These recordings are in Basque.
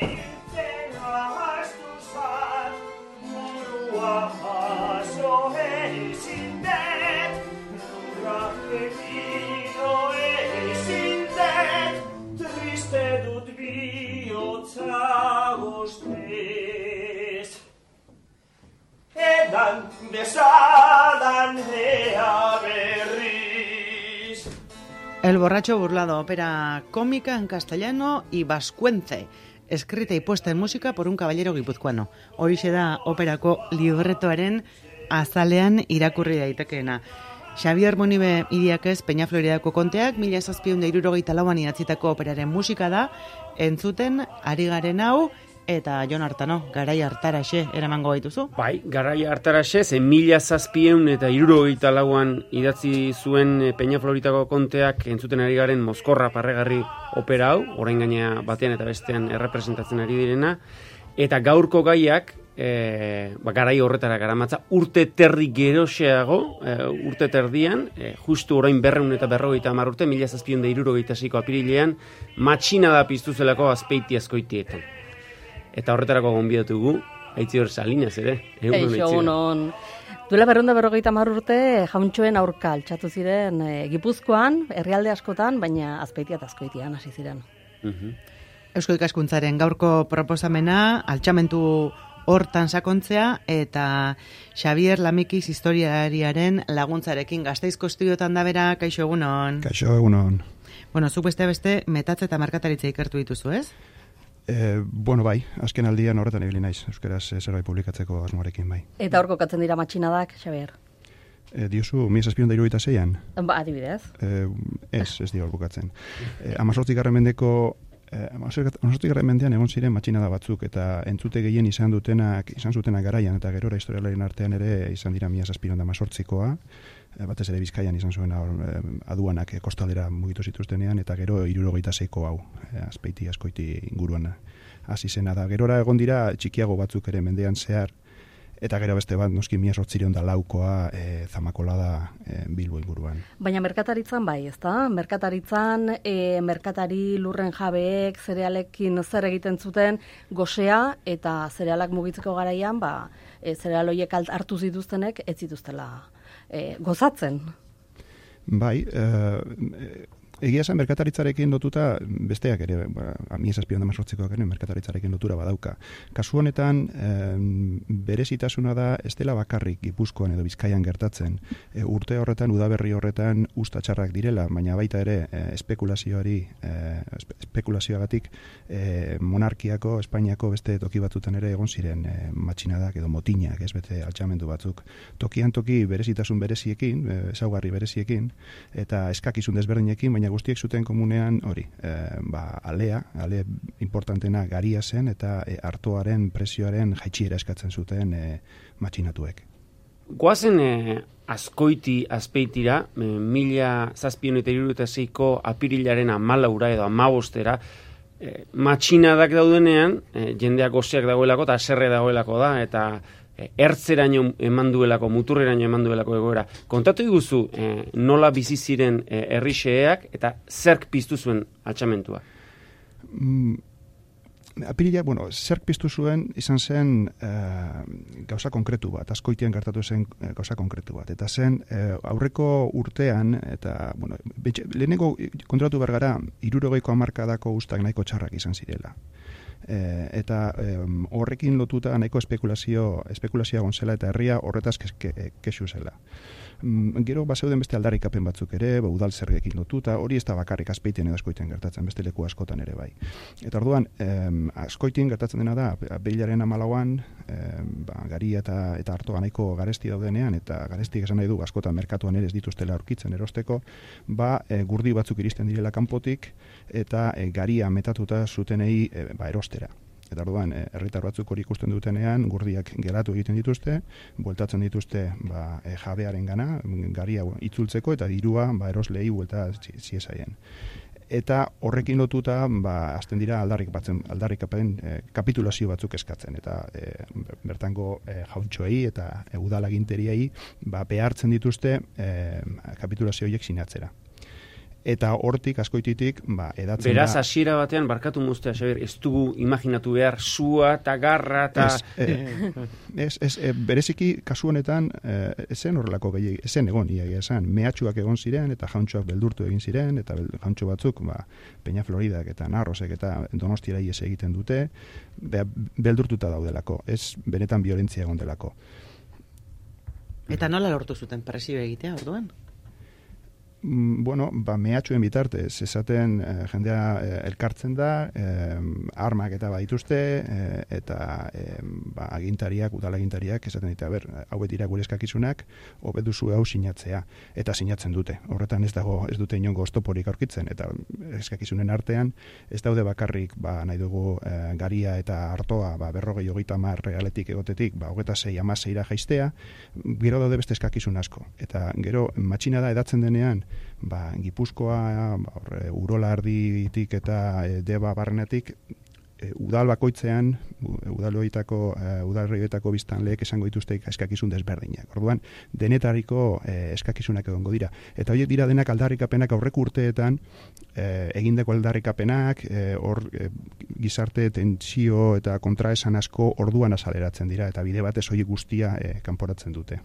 Edan besadan ea berriz. El borracho burlado, ópera cómica en castellano y vascuence, escrita y puesta en música por un caballero guipuzcoano. Horixe da operako libretoaren azalean irakurri daitekeena. Xabier Munibe Iriakez Peñafloridako konteak 1764an idatzitako operaren musika da, entzuten ari garen hau, eta Jon Artano, garai hartaraxe eramango gaituzu? Bai, garai hartaraxe, 1764an idatzi zuen Peñafloritako konteak entzuten ari garen mozkorra parregarri opera hau, orain gaina batean eta bestean errepresentatzen ari direna, eta gaurko gaiak, garai horretara garamatza, urte terdi geroxeago, urte terdian, justu orain 250 urte, 1766ko apirilean, matxinada piztu zelako Azpeiti Azkoitietan. Eta horretarako gonbidatugu, Aitziber Salinas ere. Egunon. Duela 250 urte jauntxoen aurka altxatu ziren Gipuzkoan, herrialde askotan, baina Azpeitia eta Azkoitian hasi ziren. Eusko Ikaskuntzaren gaurko proposamena, altxamentu hortan sakontzea, eta Xabier Lamikiz historiariaren laguntzarekin Gasteizko estudiotan da bera, kaixo egunon. Kaixo egunon. Bueno, zuk beste merkatatze eta merkataritza ikertu dituzu, ez? Bai, azken aldian horretan ibili naiz, euskaraz zerbait publikatzeko asmoarekin bai. Eta hor kokatzen dira matxinadak, Xabier? Diozu, 1766an? Ba, adibidez. Ez dio hor bukatzen. 18. mendeko 18. mendean egon ziren matxinada batzuk, eta entzute gehien izan zutenak garaian, eta gerora historialaren artean ere izan dira 1718koa, batez ere Bizkaian izan zuen aduanak kostaldera mugitu zituztenean, eta gero 76ko hau, Azpeiti Azkoiti inguruan hasi zena da. Gerora egon dira txikiago batzuk ere mendean zehar, eta gero beste bat, noski 1804koa Zamakola da Bilbo inguruan. Baina merkataritzan bai, ezta? Merkataritzan, merkatari lurren jabeek zerealekin zer egiten zuten gosea, eta zerealak mugitzeko garaian, zereal horiek hartu zituztenek ez zituztela gozatzen. Bai, egia esan merkataritzarekin lotuta besteak ere, 1718koak ere merkataritzarekin lotura badauka. Kasu honetan, berezitasuna da ez dela bakarrik Gipuzkoan edo Bizkaian gertatzen. Urte horretan, udaberri horretan usta txarrak direla, baina baita ere espekulazioagatik monarkiako, Espainiako beste toki batzutan ere egon ziren matxinadak edo motinak, ez bete altxamendu batzuk. Tokian toki berezitasun bereziekin, ezaugarri bereziekin, eta eskakizun desberdinekin, baina guztiek zuten komunean hori, ale importantena garia zen, eta artoaren prezioaren jaitsiera eskatzen zuten matxinatuek. Goazen Azkoiti Azpeitira, 1766ko apirilaren 14 edo 15 matxinadak daudenean, jendeak goseak dagoelako eta haserre dagoelako da, eta ertzeraino eman duelako, muturreraino eman duelako egoera. Kontatu iguzu nola bizi ziren herrixeak eta zerk piztu zuen altxamentua? Apirila, zerk piztu zuen izan zen gauza konkretu bat, Azkoitian gertatu zen gauza konkretu bat. Eta zen aurreko urtean, eta lehenengo kontratu bergara, 60ko hamarkadako ustak nahiko txarrak izan zirela. Eta horrekin lotuta nahiko espekulazioa gonzela eta herria horretaz kexu zela. Gero bazeuden beste aldarrikapen batzuk ere, udal zergekin lotuta, hori ez da bakarrik Azpeitien edo Azkoitien gertatzen, beste leku askotan ere bai. Eta orduan, Azkoitien gertatzen dena da, apirilaren 14an, garia eta artoa nahiko garesti daudenean, eta garestik esan nahi du askotan merkatuan ere ez dituztela aurkitzen erosteko, gurdi batzuk iristen direla kanpotik, eta garia metatuta zutenei erostera. Eta orduan, herritar batzuk hori ikusten dutenean, gurdiak geratu egiten dituzte, bueltatzen dituzte jabearen gana, garia itzultzeko, eta dirua eroslei buelta ziezaien. Eta horrekin lotuta, hasten dira aldarrikapen kapitulazio batzuk eskatzen, eta bertango jauntxoei eta udalaginteriei behartzen dituzte kapitulazio horiek sinatzera. eta hortik, Azkoititik, edatzen Beraz, da... hasiera batean, barkatu muztea, Xabier, ez dugu imaginatu behar sua eta garra eta... Bereziki, kasu honetan, zen horrelako zen egon, iaia esan, mehatxuak egon ziren, eta jauntxoak beldurtu egin ziren, eta jauntxo batzuk, Peña Floridak eta Narrosek eta Donostiara ies egiten dute, beldurtuta daudelako, ez benetan violentzia egon delako. Eta nola lortu zuten presio egitea, orduan? Bueno, mehatxuen bitartez, esaten jendea elkartzen da, armak eta badituzte, eta agintariak, udalagintariak, esaten dita, hauet dira gure eskakizunak, hobeduzu hau sinatzea, eta sinatzen dute. Horretan ez dute inongo oztoporik aurkitzen, eta eskakizunen artean, ez daude bakarrik, nahi dugu garia eta artoa, 40-30 realetik egotetik, 26-16 jaistea, gero daude beste eskakizun asko. Eta gero, matxina da edatzen denean, Gipuzkoa, Urola Arditik eta Deba Barrenetik, udal bakoitzean, udalroietako biztanleek esango dituzte eskakizun desberdinak. Orduan, denetariko eskakizunak egongo dira. Eta horiek dira denak aldarrikapenak aurreko urteetan, egindako aldarrikapenak, hor gizarte tentsio eta kontraesan asko orduan azaleratzen dira, eta bide batez horiek guztia kanporatzen dute.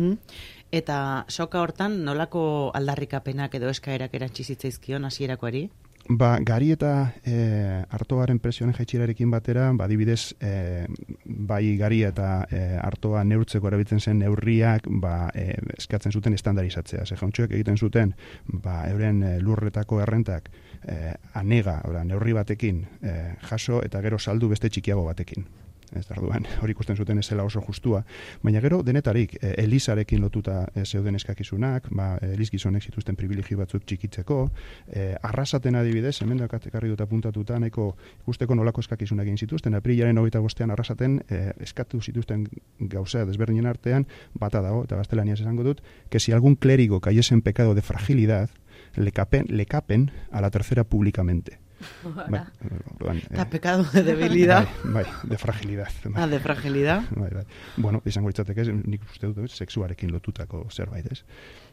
Eta soka hortan nolako aldarrikapenak edo eskaerak erantzi zitzaizkion hasierakoari? Gari eta artoaren presioen jaitsirarekin batera, adibidez, bai gari eta artoa neurtzeko erabiltzen zen neurriak eskatzen zuten estandarizatzea. Jauntxoek egiten zuten euren lurretako errentak anega, neurri batekin jaso eta gero saldu beste txikiago batekin. Ez orduan, hori ikusten zuten ez zela oso justua. Baina gero, denetarik, Elisarekin lotuta zeuden eskakizunak, Elis gizonek zituzten privilegio batzuk txikitzeko, arrasaten adibidez, hemen dakatekarri dut apuntatuta, nahiko ikusteko nolako eskakizunak egin zituzten, aprilaren 25 arrasaten eskatu zituzten gauza desberdinen artean, bata dago, eta gaztelaniaz esango dut, que si algún clérigo cayese en pecado de fragilidad, le capen a la tercera públicamente. Eta pecado de debilidad. Bai, de fragilidad. De fragilidad. Bai. Bueno, izango litzateke, nik uste dut, sexuarekin lotutako zerbait, ez?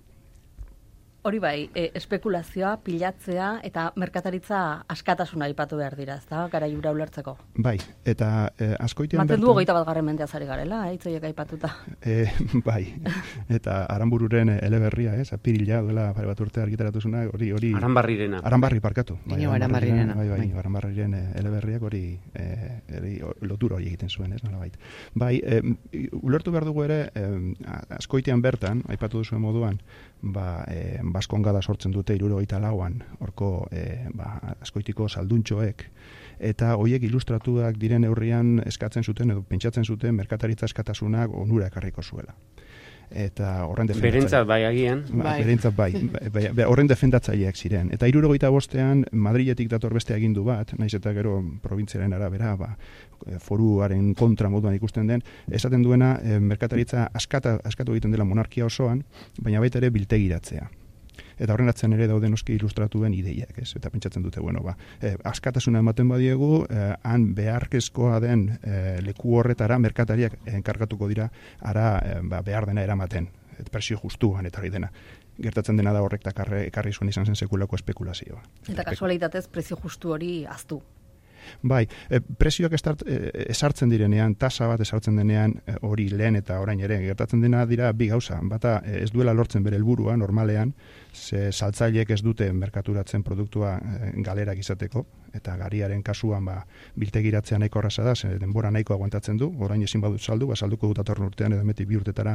Hori bai, espekulazioa, pilatzea eta merkataritza askatasuna aipatu behar dira, ezta? Garai hura ulertzeko. Bai, eta Azkoitian bertan... Maten du 21. mendeaz ari garela, hitzoiek aipatuta. Bai, eta Aranbururen eleberria, ez? Apirila duela pare bat urte argitaratuzuna, hori... Aranbarrirena. Aranbarri, parkatu. Aranbarrirena. Bai, Aranbarriren eleberriak hori lotura hori egiten zuen, ez? Nolabait. Bai, ulertu behar dugu ere, Azkoitian bertan, aipatu duzuen moduan, Baskongada sortzen dute 74an, horko Azkoitiko salduntxoek, eta horiek ilustratuak diren neurrian eskatzen zuten edo pentsatzen zuten merkataritza eskatasunak onura ekarriko zuela. Eta horren berentzat bai agian. Berentzat bai. Horren defendatzaileak ziren. Eta 75ean Madriletik dator beste agindu bat, naiz eta gero probintziaren arabera, foruaren kontra moduan ikusten den, esaten duena merkataritza askatu egiten dela monarkia osoan, baina baita ere biltegiratzea. Eta horren atzen ere dauden oski ilustratuen ideiak, ez? Eta pentsatzen dute, askatasuna ematen badiegu, han beharkezkoa den leku horretara merkatariak enkargatuko dira ara behar dena eramaten, presio justuan eta hori dena. Gertatzen dena da horrek ekarri zuen izan zen sekulako espekulazioa. Eta kasualitatez presio justu hori aztu. Bai, presioak esartzen direnean, tasa bat esartzen denean, hori lehen eta orain ere, gertatzen dena dira bi gauza. Bata ez duela lortzen bere helburua normalean, ze saltzaileek ez dute merkaturatzen produktua galerak izateko, eta gariaren kasuan biltegiratzea nahiko erraza da, ze denbora nahiko aguantatzen du, orain ezin badut saldu, salduko dut atorren urtean edo metik 2 urtetara,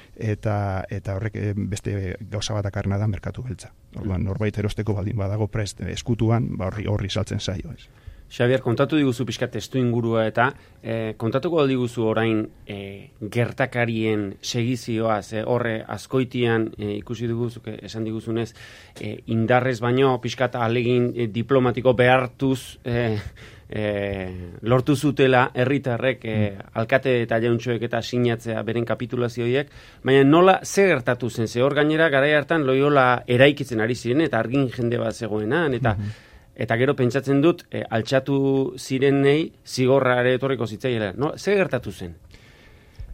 eta horrek beste gauza bat akarrena da merkatu beltza. Orduan, norbait erosteko baldin badago prest eskutuan, horri saltzen zaio, ez. Xabier, kontatu diguzu pixka testu ingurua eta kontatuko diguzu orain gertakarien segizioa, horre Azkoitian ikusi duguzuk esan diguzunez, indarrez baino pixkat alegin diplomatiko behartuz lortu zutela herritarrek alkate eta jauntxoek eta sinatzea beren kapitulazioiek, baina nola ze gertatu zen, ze hor gainera garai hartan Loiola eraikitzen ari ziren eta argin jende bat zegoenan, eta gero pentsatzen dut, altxatu zirenei zigorra ere etorriko zitzaiela. No, ze gertatu zen?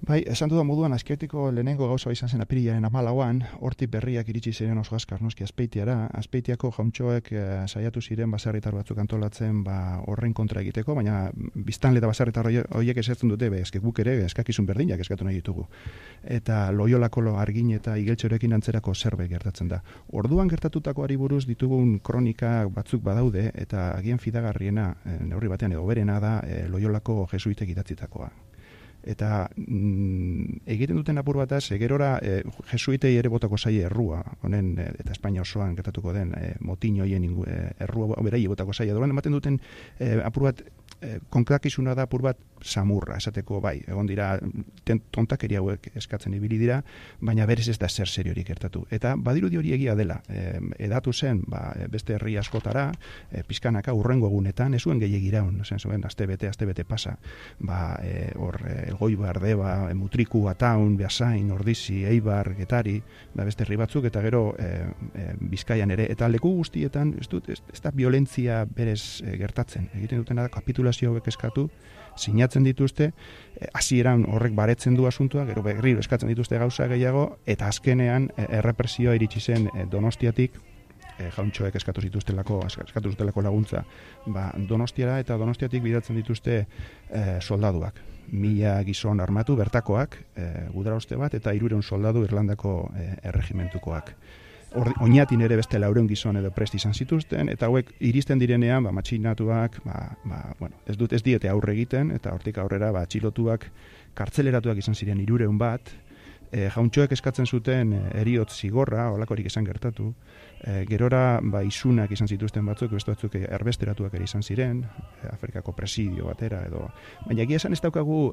Bai, esan dudan moduan, Azpeitiko lehenengo gauza izan zen apirilaren 14an, hortik berriak iritsi ziren oso azkar, noski Azpeitiara. Azpeitiako jauntxoek saiatu ziren baserritar batzuk antolatzen horren kontra egiteko, baina biztanle eta baserritar horiek esaten dute, eske guk ere eskakizun berdinak eskatu nahi ditugu. Eta Loiolako Argin eta Igeltxorekin antzerako zerbait gertatzen da. Orduan gertatutakoari buruz ditugun kronika batzuk badaude, eta agian fidagarriena, neurri batean edo berena da, Loiolako jesuitek idatzitakoa. Eta egiten duten apur bataz, gerora jesuitei ere botako zaie errua, honen eta Espainia osoan gertatuko den motiñoien errua berai botako zaie. Doan ematen duten apur bat konkrakizuna da apur bat samurra, esateko bai, egon dira tontakeria hauek eskatzen ibili dira, baina berez ez da zer seriorik gertatu. Eta badirudi hori egia dela, edatu zen beste herri askotara, pizkanaka urrengo egunetan, ez zuen gehiagiraun, zuen astebete pasa, hor Elgoibar, Deba, Mutriku, Ataun, Beasain, Ordizi, Eibar, Getari, beste herri batzuk, eta gero Bizkaian ere, eta leku guztietan ez da violentzia berez gertatzen, egiten dutena da kapitulazio hauek eskatu, sinatzen dituzte, hasieran horrek baretzen du asuntua, gero berriro eskatzen dituzte gauza gehiago, eta azkenean errepresioa iritsi zen Donostiatik, jauntxoek eskatu zutelako laguntza Donostiara, eta Donostiatik bidatzen dituzte soldaduak. 1000 gizon armatu bertakoak, gudaroste bat, eta 300 soldadu Irlandako erregimentukoak. Oñatin ere beste 400 gizon edo prest izan zituzten, eta hauek iristen direnean, matxinatuak, ez diete aurre egiten, eta hortik aurrera, atxilotuak, kartzeleratuak izan ziren 300 bat, jauntxoek eskatzen zuten heriotz zigorra, holakorik esan gertatu, gerora isunak izan zituzten batzuk, beste batzuk erbesteratuak ere izan ziren, Afrikako presidio batera, edo. Baina egia esan ez daukagu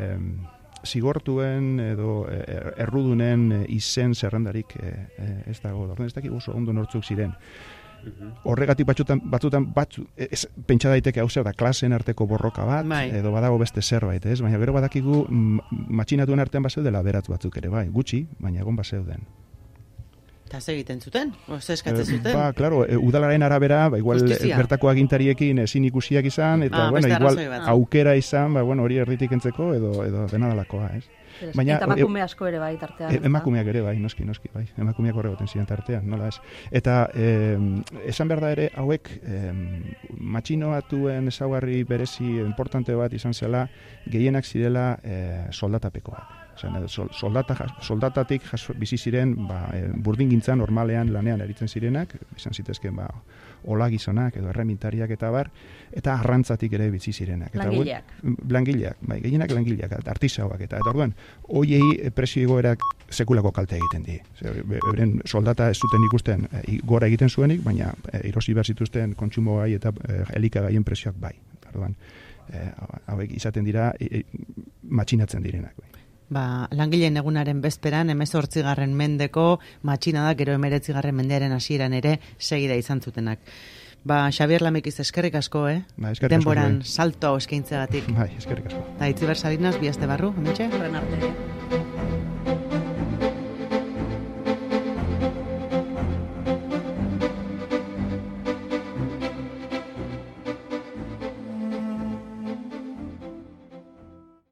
zigortuen edo errudunen izen zerrendarik ez dago, ez dakik oso ondo nortzuk ziren. Horregatik batzutan pentsa daiteke hau zer da klasen arteko borroka bat, edo badago beste zerbait, ez? Baina gero badakigu matxinatuen artean bazeudela beratz batzuk ere, bai, gutxi, baina egon bazeuden. Eta egiten zuten? Oze eskatzen zuten? Claro, udalaren arabera, igual bertako agintariekin ezin ikusiak izan, eta igual aukera izan, hori erditik entzeko, edo denadalakoa, ez? Baina, eta emakume asko ere bai tartean. Emakumeak ere bai, noski, bai. Emakumeak horregoten ziren tartean, nola ez. Eta esan behar da ere, hauek matxinoatuen ezaugarri berezi importante bat izan zela, gehienak zirela soldatapekoak. Soldatatik bizi ziren burdingintza normalean lanean eritzen zirenak, izan zitezken ola gizonak edo erremintariak eta bar, eta arrantzatik ere bizi zirenak. Langileak, gehienak langileak, artisauak eta orduan, hoiei presio igoerak sekulako kalte egiten di. Euren soldata ez zuten ikusten gora egiten zuenik, baina erosi behar zituzten kontsumo gai eta elikagaien presioak bai. Orduan, hauek izaten dira matxinatzen direnak. Langileen egunaren bezperan, 18. mendeko matxinadak, gero 19. mendearen hasieran ere segida izan zutenak. Xabier Lamekiz, eskerrik asko, denboran salto hau eskaintzegatik. Eskerrik asko. Eta Itziber Salinas, bi aste barru, hementxe? Horren arte.